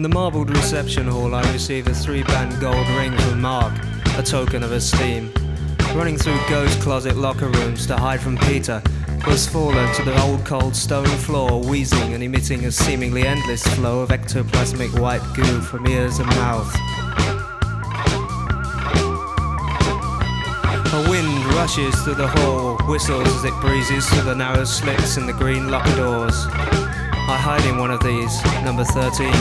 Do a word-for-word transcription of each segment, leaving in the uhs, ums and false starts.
In the marbled reception hall I received a three-band gold ring from Mark, a token of esteem. Running through ghost closet locker rooms to hide from Peter, was fallen to the old cold stone floor, wheezing and emitting a seemingly endless flow of ectoplasmic white goo from ears and mouth. A wind rushes through the hall, whistles as it breezes through the narrow slits in the green locker doors. I hide in one of these, number thirteen.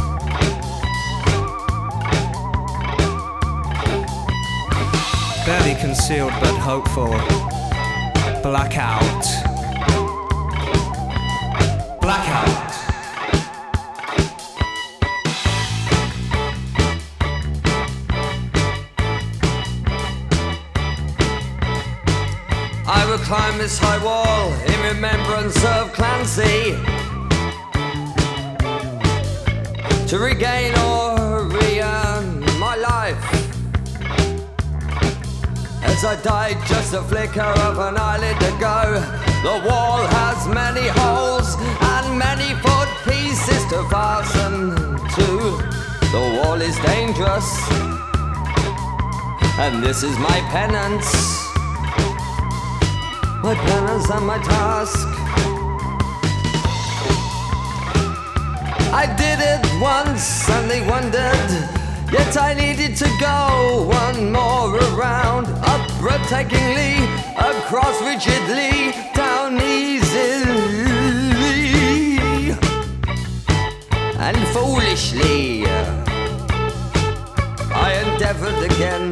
Barely concealed but hopeful. Blackout. Blackout. I will climb this high wall in remembrance of Clancy, to regain or re-earn my life. As I died just a flicker of an eyelid ago, the wall has many holes and many foot pieces to fasten to. The wall is dangerous, and this is my penance. My penance and my task. I did it once and they wondered, yet I needed to go one more around, up breathtakingly, across rigidly, down easily, and foolishly I endeavored again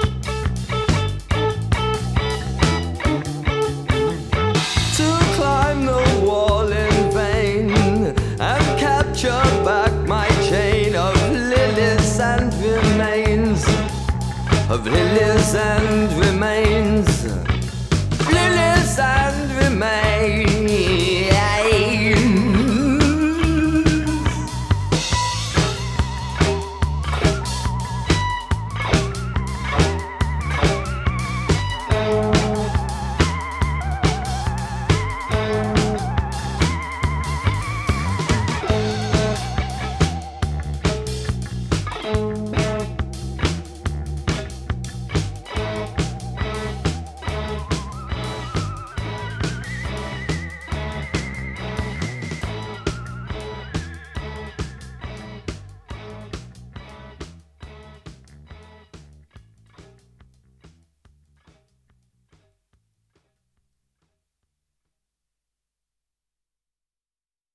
to climb the wall in vain and capture back my chain of lilies and remains, of lilies